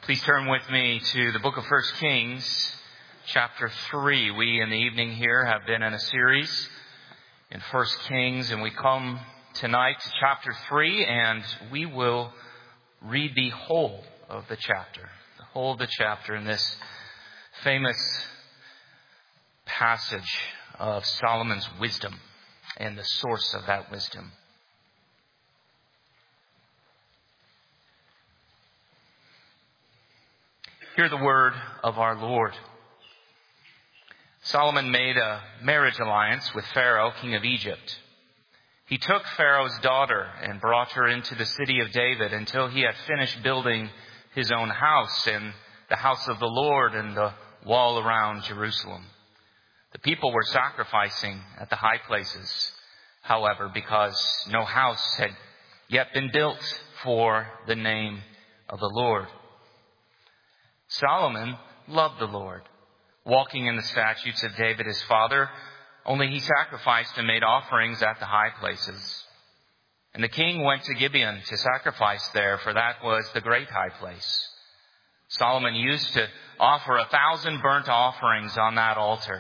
Please turn with me to the book of 1 Kings, chapter 3. We in the evening here have been in a series in 1 Kings, and we come tonight to chapter 3, and we will read the whole of the chapter. The whole of the chapter in this famous passage of Solomon's wisdom and the source of that wisdom. Hear the word of our Lord. Solomon made a marriage alliance with Pharaoh, king of Egypt. He took Pharaoh's daughter and brought her into the city of David until he had finished building his own house and the house of the Lord and the wall around Jerusalem. The people were sacrificing at the high places, however, because no house had yet been built for the name of the Lord. Solomon loved the Lord, walking in the statutes of David his father, only he sacrificed and made offerings at the high places. And the king went to Gibeon to sacrifice there, for that was the great high place. Solomon used to offer 1,000 burnt offerings on that altar.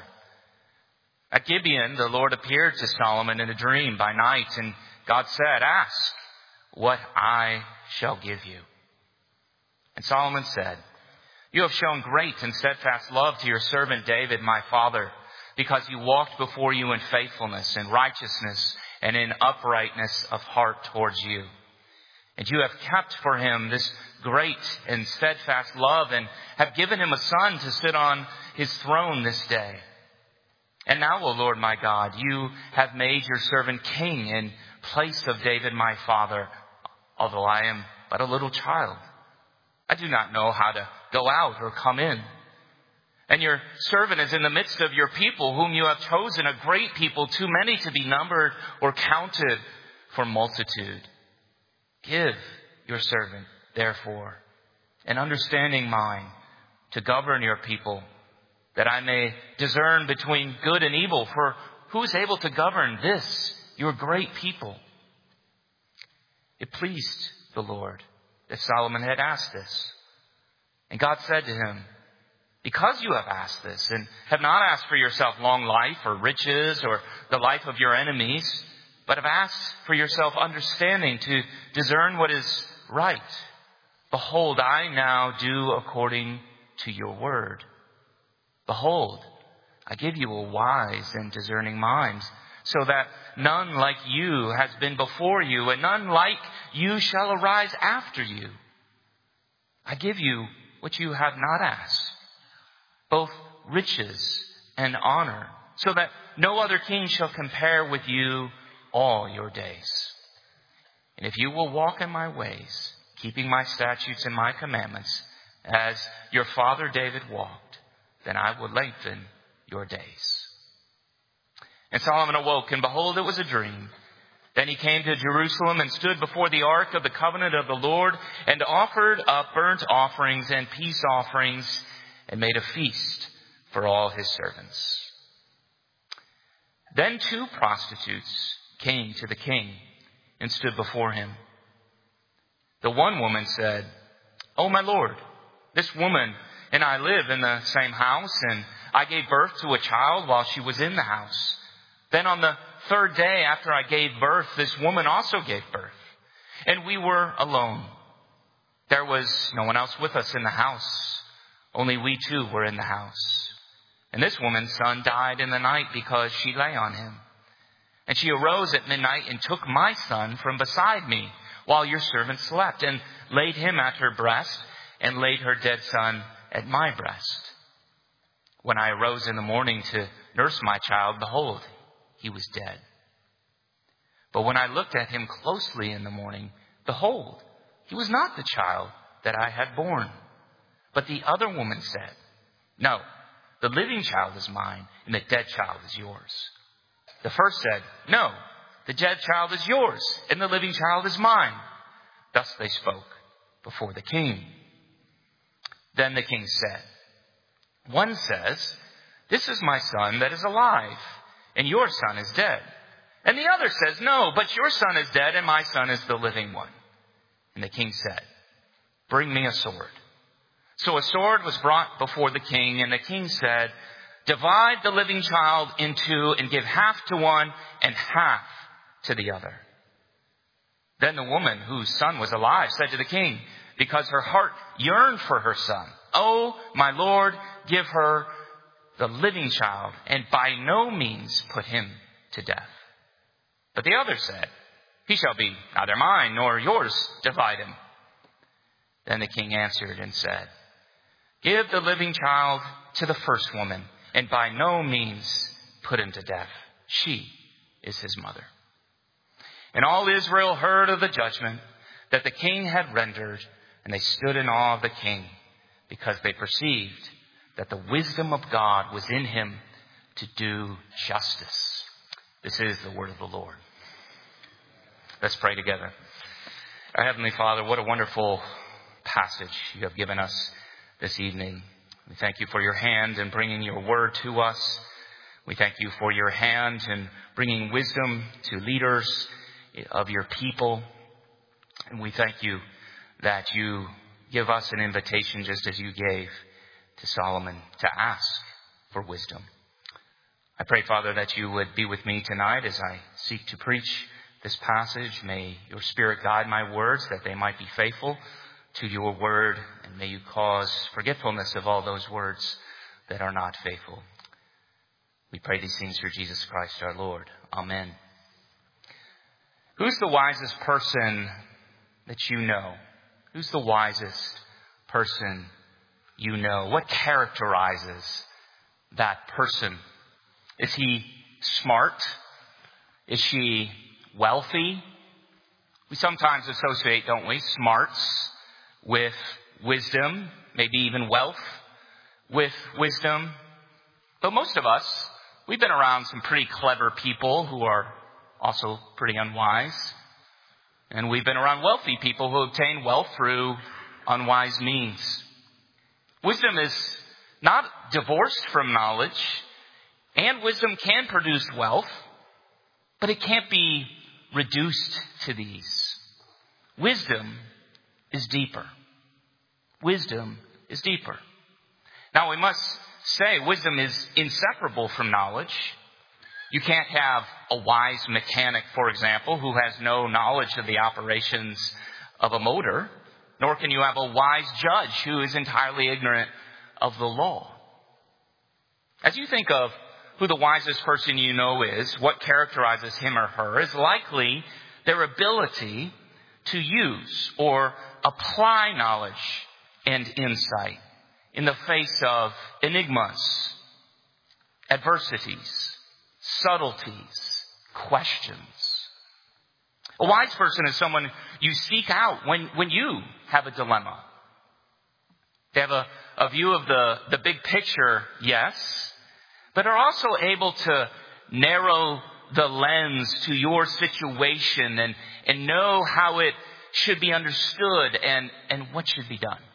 At Gibeon, the Lord appeared to Solomon in a dream by night, and God said, "Ask what I shall give you." And Solomon said, "You have shown great and steadfast love to your servant David, my father, because he walked before you in faithfulness and righteousness and in uprightness of heart towards you. And you have kept for him this great and steadfast love and have given him a son to sit on his throne this day. And now, O Lord my God, you have made your servant king in place of David, my father, although I am but a little child. I do not know how to go out or come in. And your servant is in the midst of your people, whom you have chosen, a great people, too many to be numbered or counted for multitude. Give your servant, therefore, an understanding mind to govern your people, that I may discern between good and evil. For who is able to govern this, your great people?" It pleased the Lord that Solomon had asked this. And God said to him, "Because you have asked this and have not asked for yourself long life or riches or the life of your enemies, but have asked for yourself understanding to discern what is right, behold, I now do according to your word. Behold, I give you a wise and discerning mind, so that none like you has been before you, and none like you shall arise after you. I give you what you have not asked, both riches and honor, so that no other king shall compare with you all your days. And if you will walk in my ways, keeping my statutes and my commandments, as your father David walked, then I will lengthen your days." And Solomon awoke, and behold, it was a dream. Then he came to Jerusalem and stood before the ark of the covenant of the Lord, and offered up burnt offerings and peace offerings, and made a feast for all his servants. Then 2 prostitutes came to the king and stood before him. The one woman said, "O my lord, this woman and I live in the same house, and I gave birth to a child while she was in the house. Then on the 3rd day after I gave birth, this woman also gave birth. And we were alone. There was no one else with us in the house. Only we 2 were in the house. And this woman's son died in the night because she lay on him. And she arose at midnight and took my son from beside me while your servant slept, and laid him at her breast, and laid her dead son at my breast. When I arose in the morning to nurse my child, behold, he was dead. But when I looked at him closely in the morning, behold, he was not the child that I had born." But the other woman said, "No, the living child is mine, and the dead child is yours." The first said, "No, the dead child is yours, and the living child is mine." Thus they spoke before the king. Then the king said, "One says, 'This is my son that is alive, and your son is dead.' And the other says, 'No, but your son is dead, and my son is the living one.' And the king said, 'Bring me a sword.' So a sword was brought before the king, and the king said, "Divide the living child in two and give half to one and half to the other." Then the woman whose son was alive said to the king, because her heart yearned for her son, "Oh, my lord, give her the living child and by no means put him to death." But the other said, "He shall be neither mine nor yours. Divide him." Then the king answered and said, "Give the living child to the first woman and by no means put him to death. She is his mother." And all Israel heard of the judgment that the king had rendered, and they stood in awe of the king, because they perceived that the wisdom of God was in him to do justice. This is the word of the Lord. Let's pray together. Our Heavenly Father, what a wonderful passage you have given us this evening. We thank you for your hand in bringing your word to us. We thank you for your hand in bringing wisdom to leaders of your people. And we thank you that you give us an invitation, just as you gave to Solomon, to ask for wisdom. I pray, Father, that you would be with me tonight as I seek to preach this passage. May your Spirit guide my words, that they might be faithful to your word, and may you cause forgetfulness of all those words that are not faithful. We pray these things through Jesus Christ our Lord. Amen. Who's the wisest person that you know? Who's the wisest person you know? What characterizes that person? Is he smart? Is she wealthy? We sometimes associate, don't we, smarts with wisdom, maybe even wealth with wisdom. But most of us, we've been around some pretty clever people who are also pretty unwise. And we've been around wealthy people who obtain wealth through unwise means. Wisdom is not divorced from knowledge, and wisdom can produce wealth, but it can't be reduced to these. Wisdom is deeper. Wisdom is deeper. Now, we must say wisdom is inseparable from knowledge. You can't have a wise mechanic, for example, who has no knowledge of the operations of a motor, nor can you have a wise judge who is entirely ignorant of the law. As you think of who the wisest person you know is, what characterizes him or her is likely their ability to use or apply knowledge and insight in the face of enigmas, adversities, subtleties, questions. A wise person is someone you seek out when you have a dilemma. They have a view of the big picture, yes, but are also able to narrow the lens to your situation and know how it should be understood and what should be done.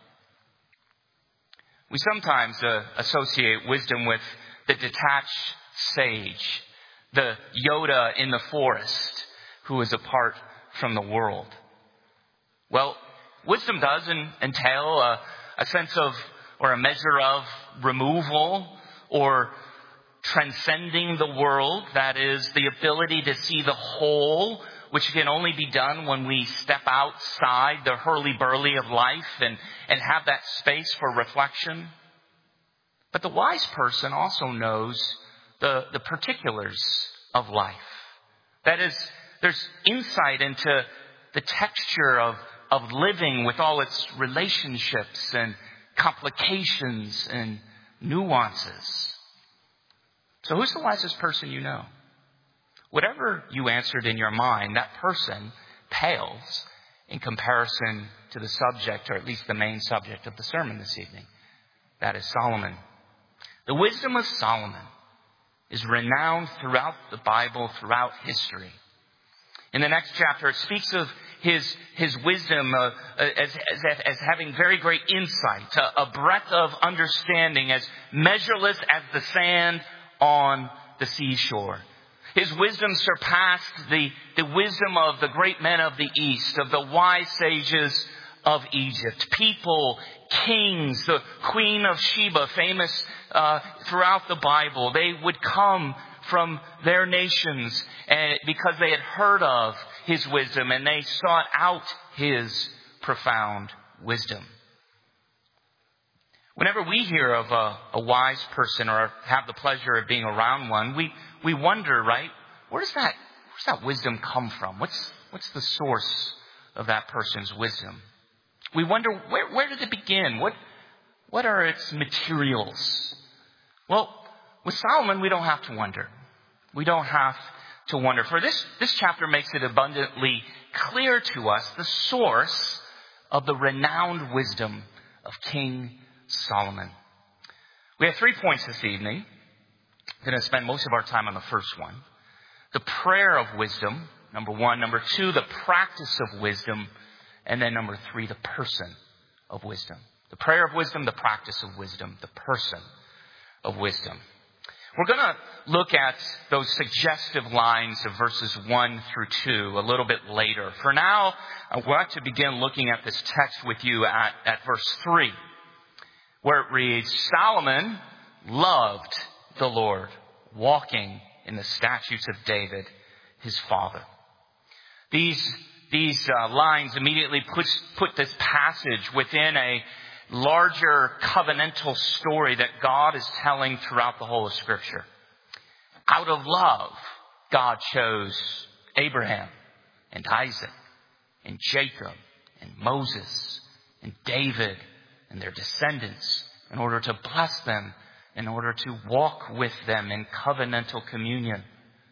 We sometimes associate wisdom with the detached sage, the Yoda in the forest who is apart from the world. Well, wisdom does entail a sense of, or a measure of, removal or transcending the world. That is the ability to see the whole, which can only be done when we step outside the hurly-burly of life and have that space for reflection. But the wise person also knows the particulars of life. That is, there's insight into the texture of living with all its relationships and complications and nuances. So who's the wisest person you know? Whatever you answered in your mind, that person pales in comparison to the subject, or at least the main subject of the sermon this evening. That is Solomon. The wisdom of Solomon is renowned throughout the Bible, throughout history. In the next chapter, it speaks of his wisdom as having very great insight, a breadth of understanding as measureless as the sand on the seashore. His wisdom surpassed the wisdom of the great men of the East, of the wise sages of Egypt. People, kings, the Queen of Sheba, famous throughout the Bible. They would come from their nations because they had heard of his wisdom and they sought out his profound wisdom. Whenever we hear of a wise person or have the pleasure of being around one, we wonder, right? Where's that wisdom come from? What's the source of that person's wisdom? We wonder, where did it begin? What are its materials? Well, with Solomon, we don't have to wonder. We don't have to wonder. For this chapter makes it abundantly clear to us the source of the renowned wisdom of King Solomon. We have 3 points this evening. I'm going to spend most of our time on the first one. The prayer of wisdom, number 1. Number 2, the practice of wisdom. And then number 3, the person of wisdom. The prayer of wisdom, the practice of wisdom, the person of wisdom. We're going to look at those suggestive lines of verses 1 through 2 a little bit later. For now, I want to begin looking at this text with you at verse 3, where it reads, Solomon loved the Lord, walking in the statutes of David, his father. These lines immediately put this passage within a larger covenantal story that God is telling throughout the whole of Scripture. Out of love, God chose Abraham and Isaac and Jacob and Moses and David and their descendants in order to bless them, in order to walk with them in covenantal communion.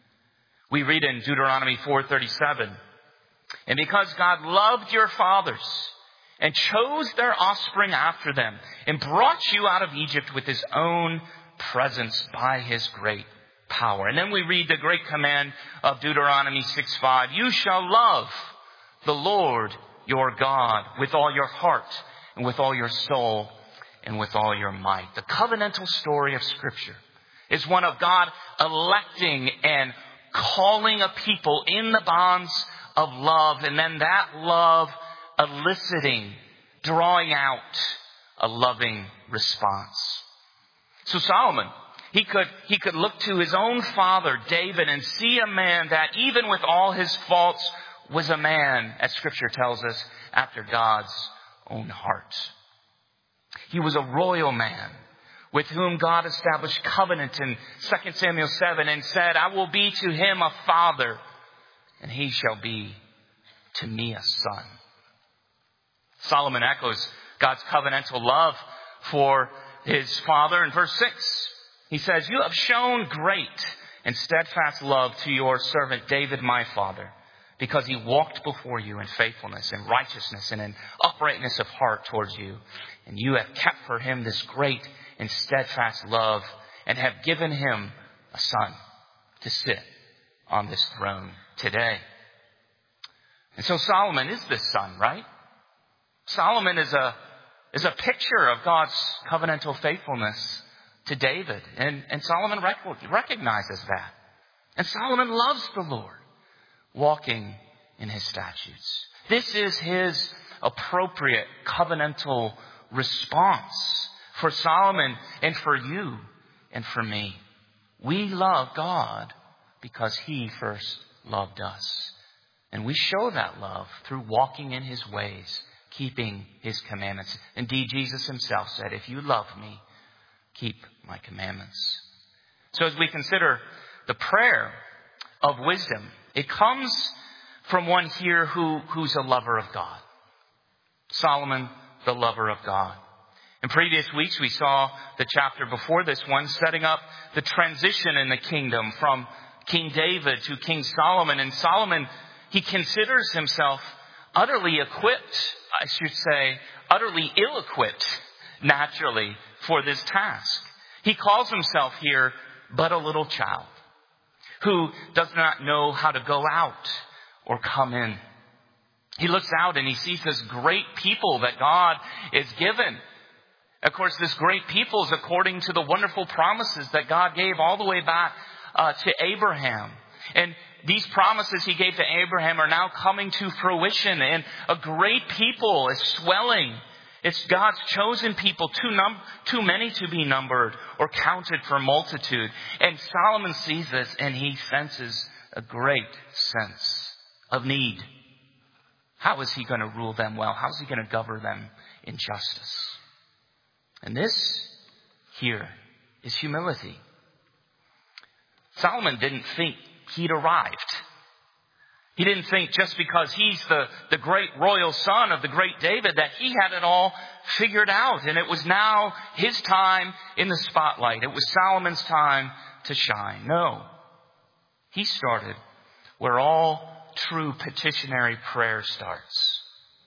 We read in Deuteronomy 4:37, and because God loved your fathers and chose their offspring after them and brought you out of Egypt with his own presence by his great power. And then we read the great command of Deuteronomy 6:5. You shall love the Lord your God with all your heart and with all your soul and with all your might. The covenantal story of Scripture is one of God electing and calling a people in the bonds of love, and then that love eliciting, drawing out a loving response. So Solomon, he could look to his own father, David, and see a man that even with all his faults was a man, as Scripture tells us, after God's own heart. He was a royal man with whom God established covenant in 2 Samuel 7 and said, I will be to him a father, and he shall be to me a son. Solomon echoes God's covenantal love for his father in verse 6. He says, you have shown great and steadfast love to your servant David, my father, because he walked before you in faithfulness and righteousness and in uprightness of heart towards you. And you have kept for him this great and steadfast love and have given him a son to sit on this throne today. And so Solomon is this son, right? Solomon is a picture of God's covenantal faithfulness to David. And Solomon recognizes that. And Solomon loves the Lord, walking in his statutes. This is his appropriate covenantal response for Solomon and for you and for me. We love God because he first loved us. And we show that love through walking in his ways, keeping his commandments. Indeed, Jesus himself said, if you love me, keep my commandments. So as we consider the prayer of wisdom, it comes from one here who's a lover of God. Solomon, the lover of God. In previous weeks, we saw the chapter before this one setting up the transition in the kingdom from King David to King Solomon. And Solomon, he considers himself utterly ill-equipped, naturally, for this task. He calls himself here but a little child who does not know how to go out or come in. He looks out and he sees this great people that God is given. Of course, this great people is according to the wonderful promises that God gave all the way back to Abraham. And these promises he gave to Abraham are now coming to fruition, and a great people is swelling. It's God's chosen people, too many to be numbered or counted for multitude. And Solomon sees this and he senses a great sense of need. How is he going to rule them well? How is he going to govern them in justice? And this here is humility. Solomon didn't think he'd arrived. He didn't think just because he's the great royal son of the great David that he had it all figured out. And it was now his time in the spotlight. It was Solomon's time to shine. No. He started where all true petitionary prayer starts.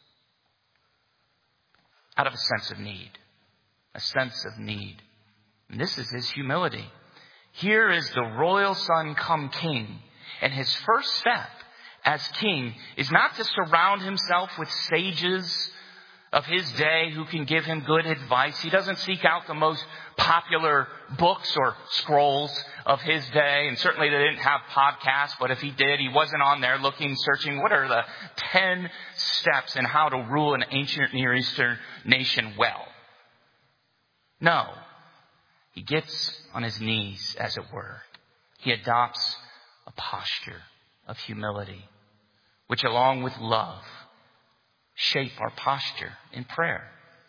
Out of a sense of need. A sense of need. And this is his humility. Here is the royal son come king. And his first step as king is not to surround himself with sages of his day who can give him good advice. He doesn't seek out the most popular books or scrolls of his day. And certainly they didn't have podcasts, but if he did, he wasn't on there searching what are the 10 steps in how to rule an ancient Near Eastern nation well. No. He gets on his knees, as it were. He adopts a posture of humility, which along with love shape our posture in prayer.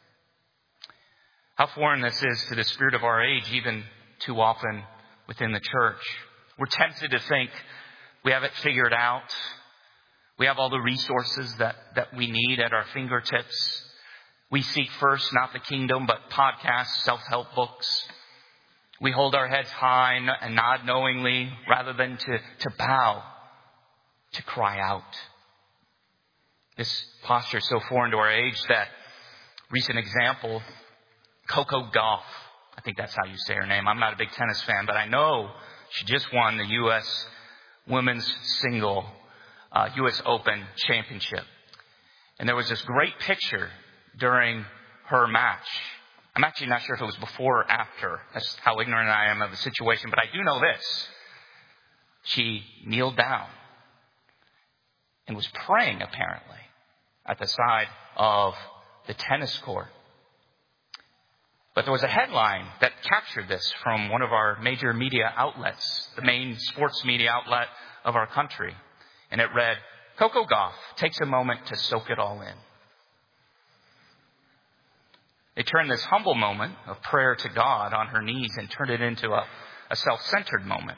How foreign this is to the spirit of our age, even too often within the church. We're tempted to think we have it figured out. We have all the resources that we need at our fingertips. We seek first not the kingdom, but podcasts, self-help books. We hold our heads high and nod knowingly rather than to bow, to cry out. This posture is so foreign to our age that recent example, Coco Gauff. I think that's how you say her name. I'm not a big tennis fan, but I know she just won the U.S. Women's Single U.S. Open Championship. And there was this great picture during her match. I'm actually not sure if it was before or after. That's how ignorant I am of the situation. But I do know this. She kneeled down and was praying, apparently, at the side of the tennis court. But there was a headline that captured this from one of our major media outlets, the main sports media outlet of our country. And it read, Coco Gauff takes a moment to soak it all in. They turned this humble moment of prayer to God on her knees and turned it into a self-centered moment.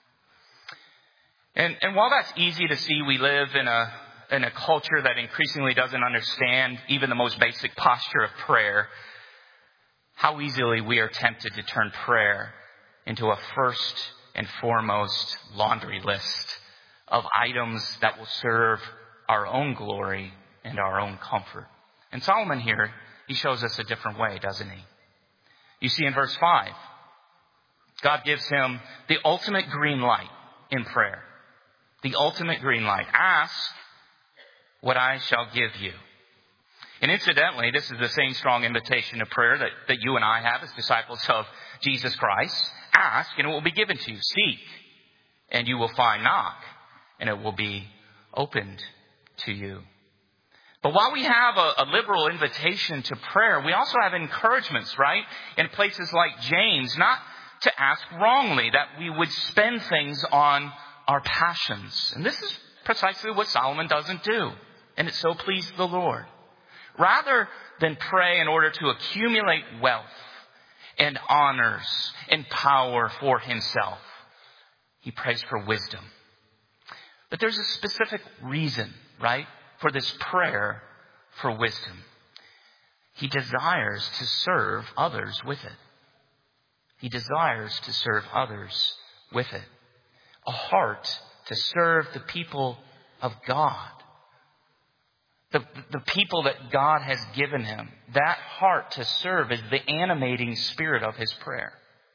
And while that's easy to see, we live in a culture that increasingly doesn't understand even the most basic posture of prayer. How easily we are tempted to turn prayer into a first and foremost laundry list of items that will serve our own glory and our own comfort. And Solomon here, he shows us a different way, doesn't he? You see in verse 5, God gives him the ultimate green light in prayer. The ultimate green light. Ask what I shall give you. And incidentally, this is the same strong invitation to prayer that you and I have as disciples of Jesus Christ. Ask and it will be given to you. Seek and you will find. Knock and it will be opened to you. But while we have a liberal invitation to prayer, we also have encouragements, right? In places like James, not to ask wrongly, that we would spend things on our passions. And this is precisely what Solomon doesn't do. And it so pleased the Lord. Rather than pray in order to accumulate wealth and honors and power for himself, he prays for wisdom. But there's a specific reason, right, for this prayer for wisdom. He desires to serve others with it. He desires to serve others with it. A heart to serve the people of God. The people that God has given him. That heart to serve is the animating spirit of his prayer.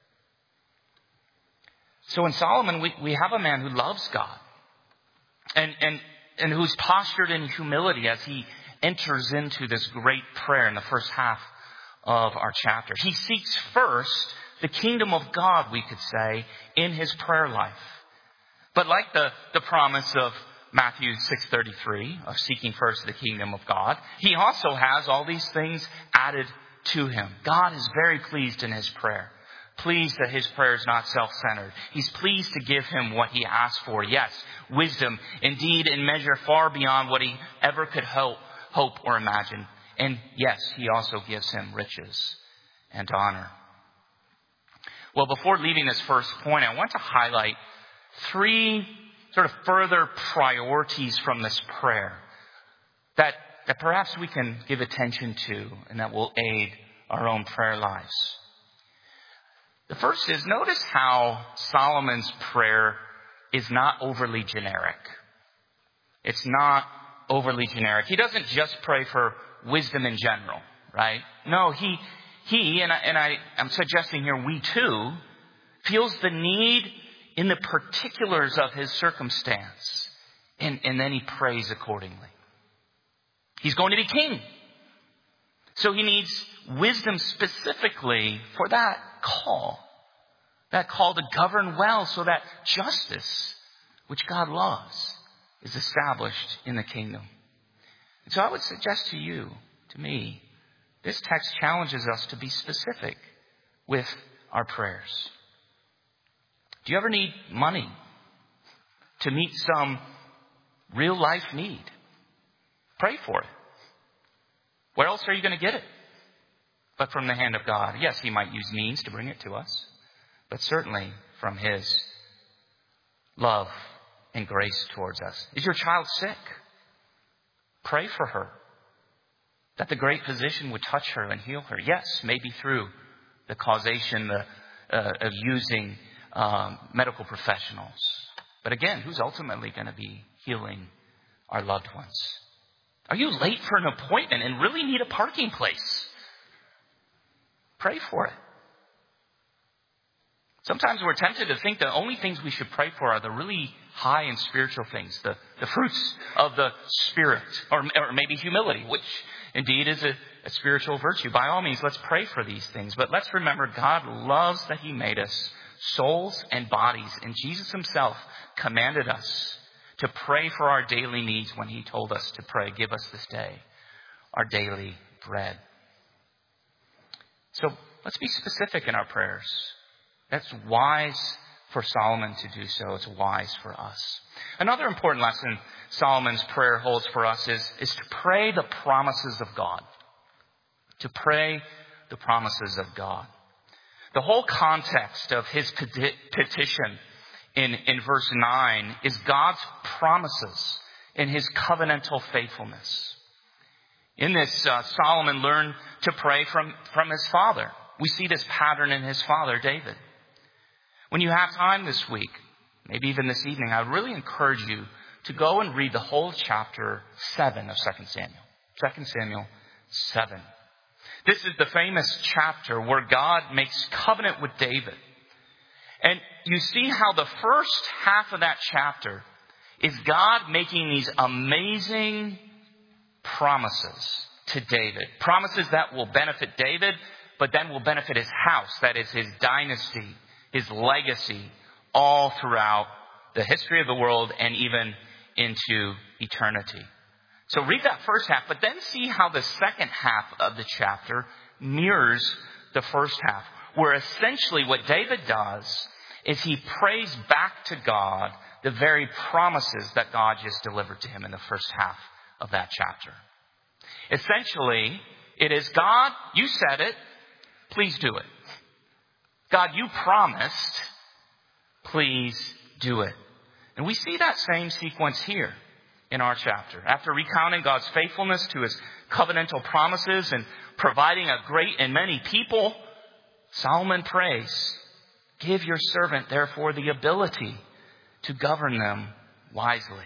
So in Solomon, we have a man who loves God. And who's postured in humility as he enters into this great prayer in the first half of our chapter. He seeks first the kingdom of God, we could say, in his prayer life. But like the promise of Matthew 6:33 of seeking first the kingdom of God, he also has all these things added to him. God is very pleased in his prayer. Pleased that his prayer is not self-centered. He's pleased to give him what he asked for. Yes, wisdom, indeed, in measure far beyond what he ever could hope or imagine. And yes, he also gives him riches and honor. Well, before leaving this first point, I want to highlight 3 sort of further priorities from this prayer that perhaps we can give attention to and that will aid our own prayer lives. The first is, notice how Solomon's prayer is not overly generic. It's not overly generic. He doesn't just pray for wisdom in general, right? No, he I'm suggesting here we too, feels the need in the particulars of his circumstance. And then he prays accordingly. He's going to be king. So he needs wisdom specifically for that call to govern well so that justice, which God loves, is established in the kingdom. And so I would suggest to you, to me, this text challenges us to be specific with our prayers. Do you ever need money to meet some real life need? Pray for it. Where else are you going to get it? But from the hand of God. Yes, he might use means to bring it to us, but certainly from his love and grace towards us. Is your child sick? Pray for her, that the great physician would touch her and heal her. Yes, maybe through the causation of using medical professionals. But again, who's ultimately going to be healing our loved ones? Are you late for an appointment and really need a parking place? Pray for it. Sometimes we're tempted to think the only things we should pray for are the really high and spiritual things, the fruits of the Spirit, or maybe humility, which indeed is a spiritual virtue. By all means, let's pray for these things. But let's remember God loves that he made us souls and bodies. And Jesus himself commanded us to pray for our daily needs when he told us to pray, give us this day our daily bread. So let's be specific in our prayers. That's wise for Solomon to do so. It's wise for us. Another important lesson Solomon's prayer holds for us is to pray the promises of God. To pray the promises of God. The whole context of his petition in verse 9 is God's promises in his covenantal faithfulness. In this, Solomon learned to pray from his father. We see this pattern in his father, David. When you have time this week, maybe even this evening, I would really encourage you to go and read the whole chapter 7 of 2 Samuel. 2 Samuel 7. This is the famous chapter where God makes covenant with David. And you see how the first half of that chapter is God making these amazing promises to David. Promises that will benefit David, but then will benefit his house. That is his dynasty, his legacy, all throughout the history of the world and even into eternity. So read that first half, but then see how the second half of the chapter mirrors the first half, where essentially what David does is he prays back to God the very promises that God just delivered to him in the first half of that chapter. Essentially, it is, God, you said it, please do it. God, you promised, please do it. And we see that same sequence here in our chapter. After recounting God's faithfulness to his covenantal promises and providing a great and many people, Solomon prays, give your servant, therefore, the ability to govern them wisely.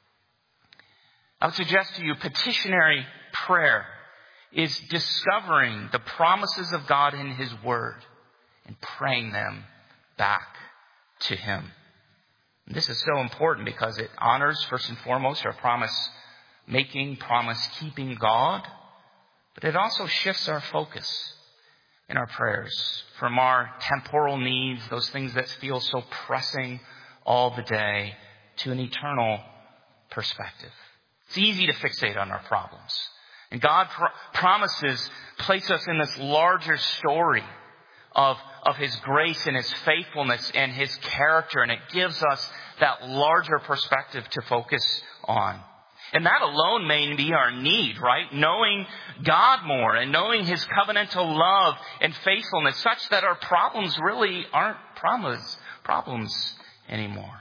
I would suggest to you, petitionary prayer is discovering the promises of God in his word and praying them back to him. And this is so important because it honors, first and foremost, our promise-making, promise-keeping God. But it also shifts our focus in our prayers from our temporal needs, those things that feel so pressing, all the day to an eternal perspective. It's easy to fixate on our problems. And God promises place us in this larger story of His grace and His faithfulness and His character. And it gives us that larger perspective to focus on. And that alone may be our need, right? Knowing God more and knowing His covenantal love and faithfulness such that our problems really aren't problems anymore.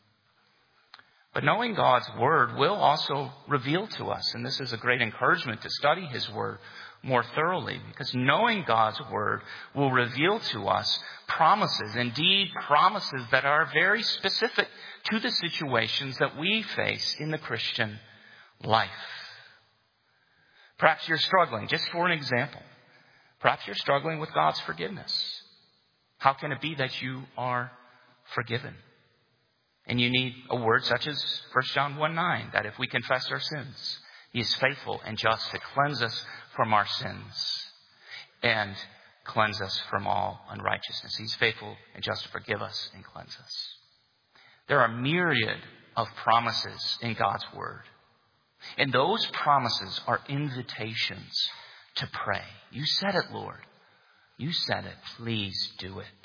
But knowing God's Word will also reveal to us, and this is a great encouragement to study His Word more thoroughly, because knowing God's Word will reveal to us promises, indeed promises that are very specific to the situations that we face in the Christian life. Perhaps you're struggling, just for an example, perhaps you're struggling with God's forgiveness. How can it be that you are forgiven? And you need a word such as 1 John 1:9, that if we confess our sins, He is faithful and just to cleanse us from our sins and cleanse us from all unrighteousness. He's faithful and just to forgive us and cleanse us. There are myriad of promises in God's Word. And those promises are invitations to pray. You said it, Lord. You said it. Please do it.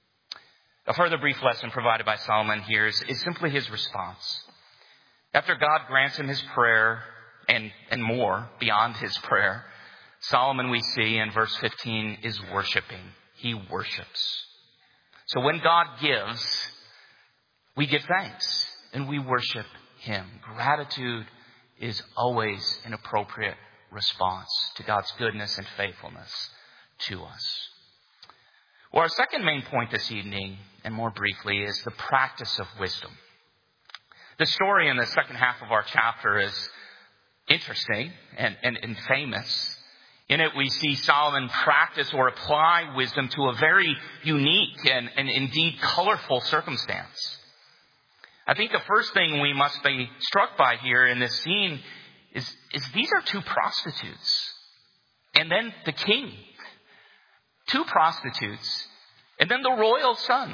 A further brief lesson provided by Solomon here is simply his response. After God grants him his prayer and more beyond his prayer, Solomon, we see in verse 15, is worshiping. He worships. So when God gives, we give thanks and we worship Him. Gratitude is always an appropriate response to God's goodness and faithfulness to us. Well, our second main point this evening, and more briefly, is the practice of wisdom. The story in the second half of our chapter is interesting and famous. In it, we see Solomon practice or apply wisdom to a very unique and indeed colorful circumstance. I think the first thing we must be struck by here in this scene is these are two prostitutes. And then the king. Two prostitutes. And then the royal son.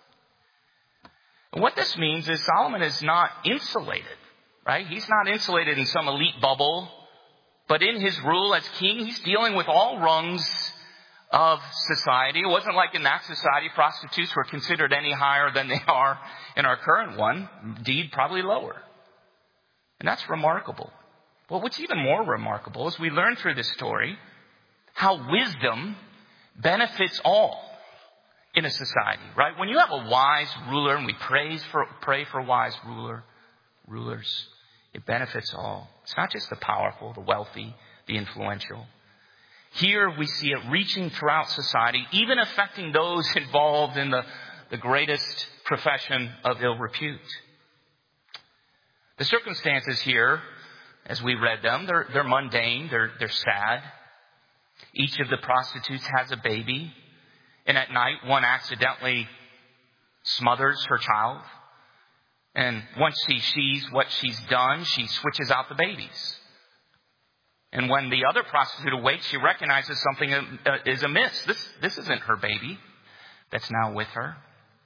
And what this means is Solomon is not insulated, right? He's not insulated in some elite bubble. But in his rule as king, he's dealing with all rungs of society. It wasn't like in that society, prostitutes were considered any higher than they are in our current one. Indeed, probably lower. And that's remarkable. Well, what's even more remarkable is we learn through this story how wisdom benefits all in a society, right? When you have a wise ruler, and we pray for wise rulers, it benefits all. It's not just the powerful, the wealthy, the influential. Here we see it reaching throughout society, even affecting those involved in the greatest profession of ill repute. The circumstances here, as we read them, they're mundane, they're sad. Each of the prostitutes has a baby. And at night, one accidentally smothers her child. And once she sees what she's done, she switches out the babies. And when the other prostitute awakes, she recognizes something is amiss. This isn't her baby that's now with her.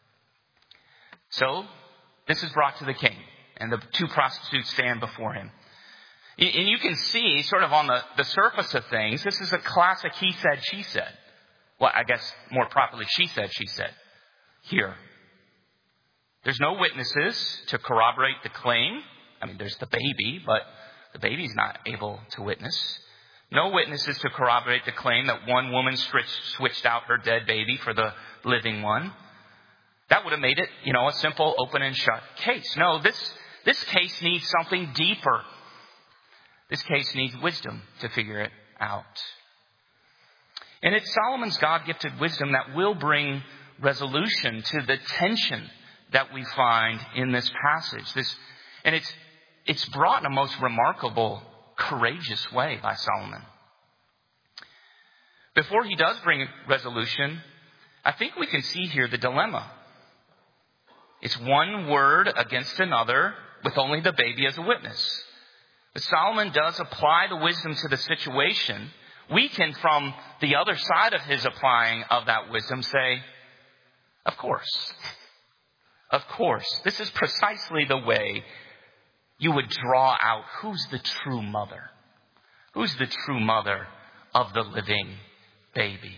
So this is brought to the king, and the two prostitutes stand before him. And you can see, sort of on the surface of things, this is a classic he said, she said. Well, I guess more properly, she said here. There's no witnesses to corroborate the claim. I mean, there's the baby, but the baby's not able to witness. No witnesses to corroborate the claim that one woman switched out her dead baby for the living one. That would have made it, a simple open and shut case. No, this case needs something deeper. This case needs wisdom to figure it out. And it's Solomon's God-gifted wisdom that will bring resolution to the tension that we find in this passage. And it's brought in a most remarkable, courageous way by Solomon. Before he does bring resolution, I think we can see here the dilemma. It's one word against another with only the baby as a witness. But Solomon does apply the wisdom to the situation. We can, from the other side of his applying of that wisdom, say, of course. Of course, this is precisely the way you would draw out who's the true mother. Who's the true mother of the living baby?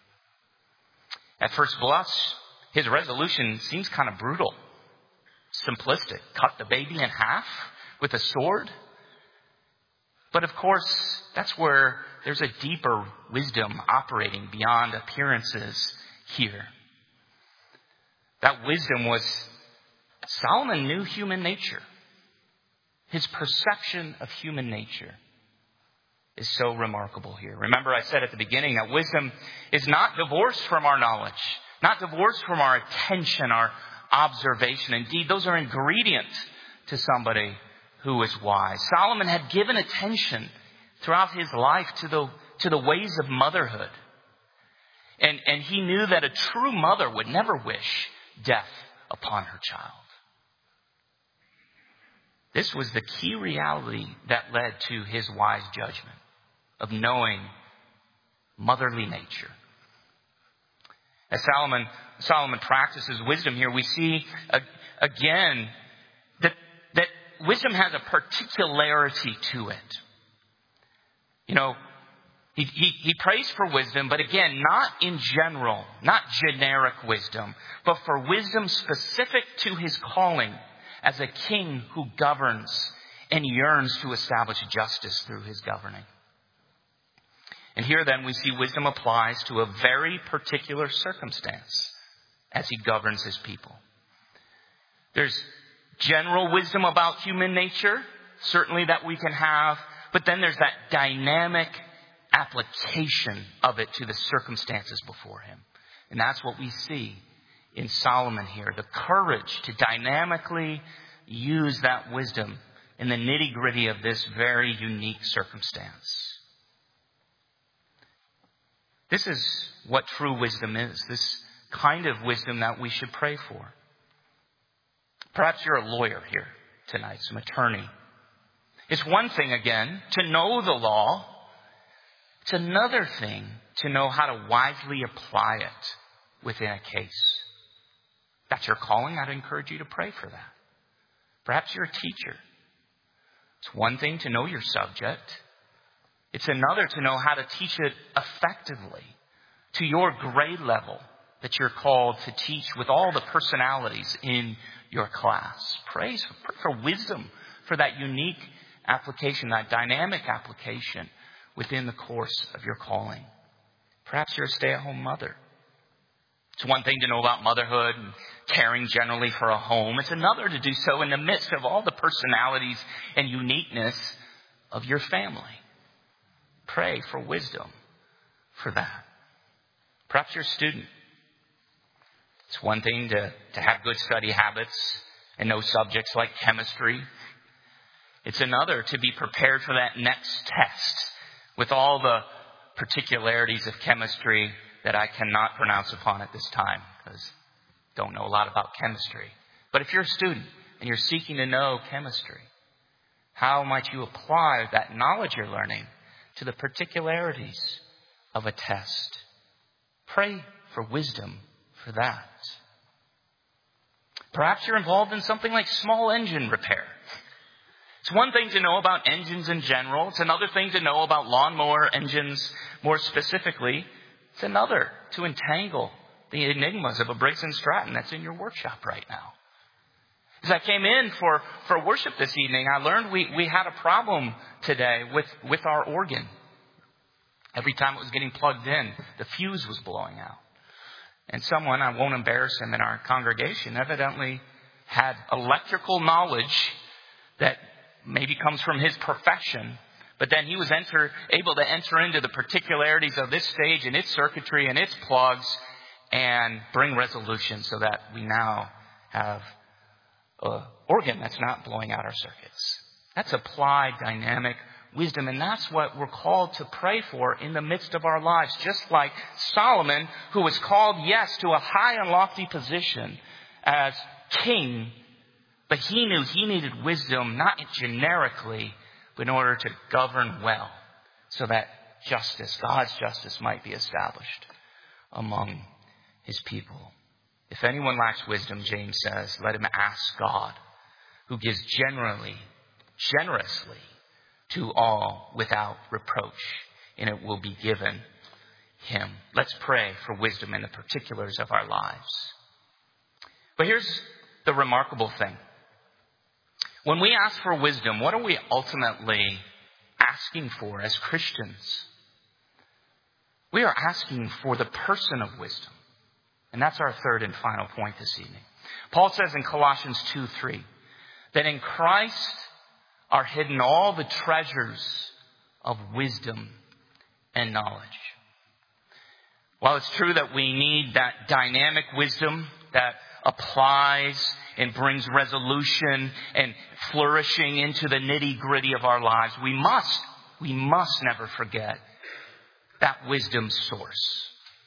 At first blush, his resolution seems kind of brutal, simplistic. Cut the baby in half with a sword? But of course, that's where there's a deeper wisdom operating beyond appearances here. That wisdom was Solomon knew human nature. His perception of human nature is so remarkable here. Remember, I said at the beginning that wisdom is not divorced from our knowledge, not divorced from our attention, our observation. Indeed, those are ingredients to somebody who is wise. Solomon had given attention throughout his life to the ways of motherhood. And he knew that a true mother would never wish death upon her child. This was the key reality that led to his wise judgment of knowing motherly nature. As Solomon practices wisdom here, we see again that wisdom has a particularity to it. You know, he prays for wisdom, but again, not in general, not generic wisdom, but for wisdom specific to his calling as a king who governs and yearns to establish justice through his governing. And here then we see wisdom applies to a very particular circumstance as he governs his people. There's general wisdom about human nature, certainly that we can have, but then there's that dynamic application of it to the circumstances before him. And that's what we see in Solomon here, the courage to dynamically use that wisdom in the nitty-gritty of this very unique circumstance. This is what true wisdom is, this kind of wisdom that we should pray for. Perhaps you're a lawyer here tonight, some attorney. It's one thing, again, to know the law. It's another thing to know how to wisely apply it within a case. That's your calling. I'd encourage you to pray for that. Perhaps you're a teacher. It's one thing to know your subject. It's another to know how to teach it effectively to your grade level that you're called to teach with all the personalities in your class. Pray for wisdom for that unique application, that dynamic application within the course of your calling. Perhaps you're a stay-at-home mother. It's one thing to know about motherhood and caring generally for a home. It's another to do so in the midst of all the personalities and uniqueness of your family. Pray for wisdom for that. Perhaps you're a student. It's one thing to have good study habits and know subjects like chemistry. It's another to be prepared for that next test with all the particularities of chemistry that I cannot pronounce upon at this time because I don't know a lot about chemistry. But if you're a student and you're seeking to know chemistry, how might you apply that knowledge you're learning to the particularities of a test? Pray for wisdom for that. Perhaps you're involved in something like small engine repair. It's one thing to know about engines in general. It's another thing to know about lawnmower engines more specifically. It's another to entangle the enigmas of a Briggs & Stratton that's in your workshop right now. As I came in for worship this evening, I learned we had a problem today with our organ. Every time it was getting plugged in, the fuse was blowing out. And someone, I won't embarrass him, in our congregation evidently had electrical knowledge that maybe comes from his profession. But then he was able to enter into the particularities of this stage and its circuitry and its plugs and bring resolution so that we now have an organ that's not blowing out our circuits. That's applied dynamic wisdom, and that's what we're called to pray for in the midst of our lives. Just like Solomon, who was called, yes, to a high and lofty position as king, but he knew he needed wisdom, not generically, but in order to govern well, so that justice, God's justice, might be established among his people. If anyone lacks wisdom, James says, let him ask God, who gives generously to all without reproach, and it will be given him. Let's pray for wisdom in the particulars of our lives. But here's the remarkable thing. When we ask for wisdom, what are we ultimately asking for as Christians? We are asking for the person of wisdom. And that's our third and final point this evening. Paul says in Colossians 2:3 that in Christ are hidden all the treasures of wisdom and knowledge. While it's true that we need that dynamic wisdom that applies and brings resolution and flourishing into the nitty-gritty of our lives, we must never forget that wisdom source.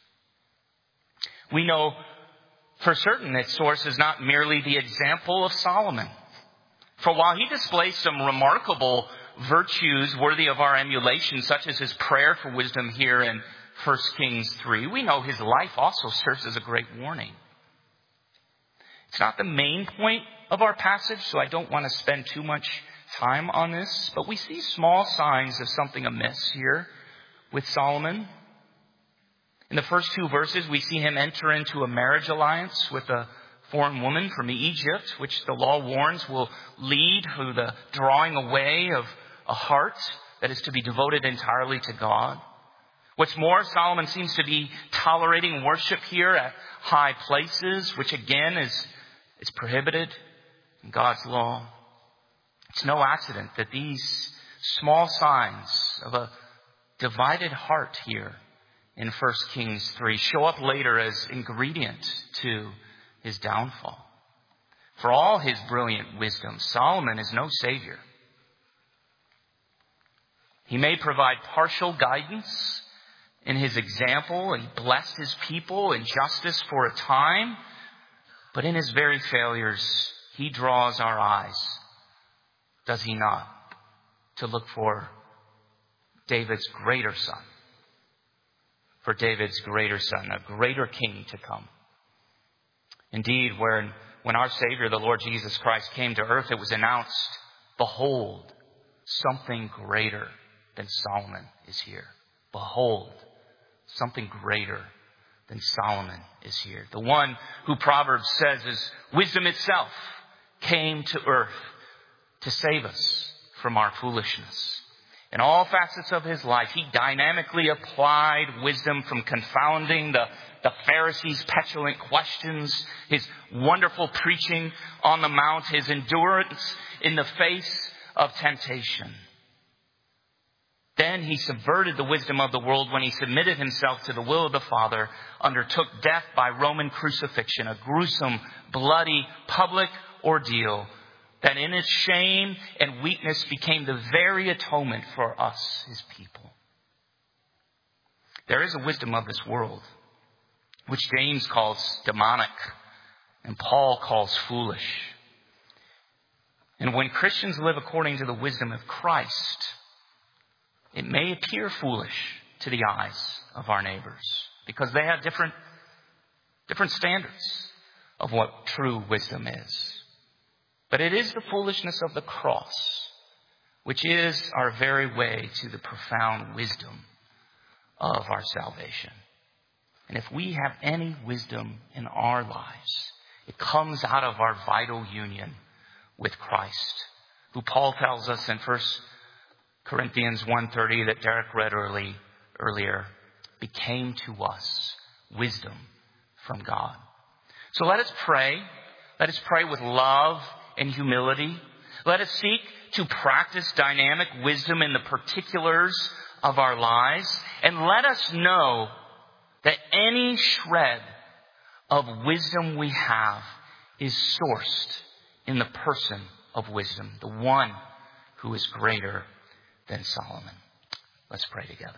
We know for certain its source is not merely the example of Solomon. For while he displays some remarkable virtues worthy of our emulation, such as his prayer for wisdom here in 1 Kings 3, we know his life also serves as a great warning. It's not the main point of our passage, so I don't want to spend too much time on this, but we see small signs of something amiss here with Solomon. In the first two verses, we see him enter into a marriage alliance with a foreign woman from Egypt, which the law warns will lead to the drawing away of a heart that is to be devoted entirely to God. What's more, Solomon seems to be tolerating worship here at high places, which again is prohibited in God's law. It's no accident that these small signs of a divided heart here in 1 Kings 3 show up later as ingredient to his downfall. For all his brilliant wisdom, Solomon is no savior. He may provide partial guidance in his example and bless his people in justice for a time, but in his very failures, he draws our eyes, does he not, to look for David's greater son. For David's greater son, a greater king to come. Indeed, when our Savior, the Lord Jesus Christ, came to earth, it was announced, behold, something greater than Solomon is here. Behold, something greater than Solomon is here. The one who Proverbs says is wisdom itself came to earth to save us from our foolishness. In all facets of his life, he dynamically applied wisdom, from confounding the Pharisees' petulant questions, his wonderful preaching on the mount, his endurance in the face of temptation. Then he subverted the wisdom of the world when he submitted himself to the will of the Father, undertook death by Roman crucifixion, a gruesome, bloody, public ordeal that in its shame and weakness became the very atonement for us, his people. There is a wisdom of this world, which James calls demonic and Paul calls foolish. And when Christians live according to the wisdom of Christ, it may appear foolish to the eyes of our neighbors because they have different standards of what true wisdom is. But it is the foolishness of the cross, which is our very way to the profound wisdom of our salvation. And if we have any wisdom in our lives, it comes out of our vital union with Christ, who Paul tells us in 1 Corinthians 1:30 that Derek read earlier, became to us wisdom from God. So let us pray. Let us pray with love and humility. Let us seek to practice dynamic wisdom in the particulars of our lives. And let us know that any shred of wisdom we have is sourced in the person of wisdom, the one who is greater than Solomon. Let's pray together.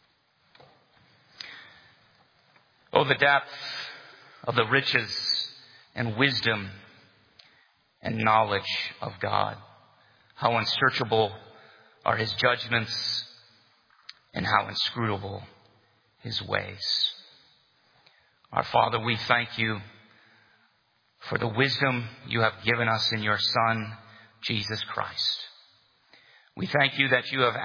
Oh, the depth of the riches and wisdom and knowledge of God. How unsearchable are his judgments and how inscrutable his ways. Our Father, we thank you for the wisdom you have given us in your Son, Jesus Christ. We thank you that you have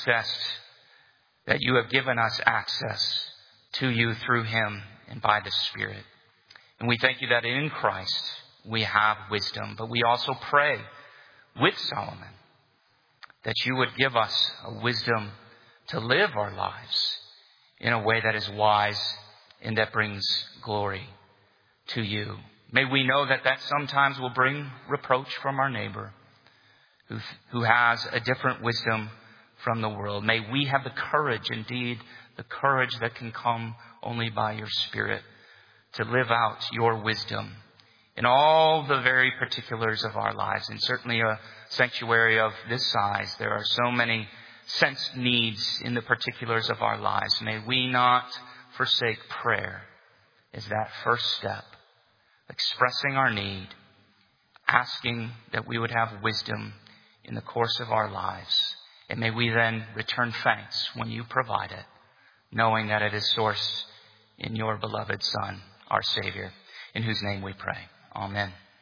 given us access to you through him and by the Spirit. And we thank you that in Christ we have wisdom. But we also pray with Solomon that you would give us a wisdom to live our lives in a way that is wise and that brings glory to you. May we know that sometimes will bring reproach from our neighbor who has a different wisdom from the world. May we have the courage, indeed, the courage that can come only by your Spirit, to live out your wisdom in all the very particulars of our lives. And certainly a sanctuary of this size, there are so many sense needs in the particulars of our lives. May we not forsake prayer as that first step, expressing our need, asking that we would have wisdom in the course of our lives. And may we then return thanks when you provide it, knowing that it is sourced in your beloved Son, our Savior, in whose name we pray. Amen.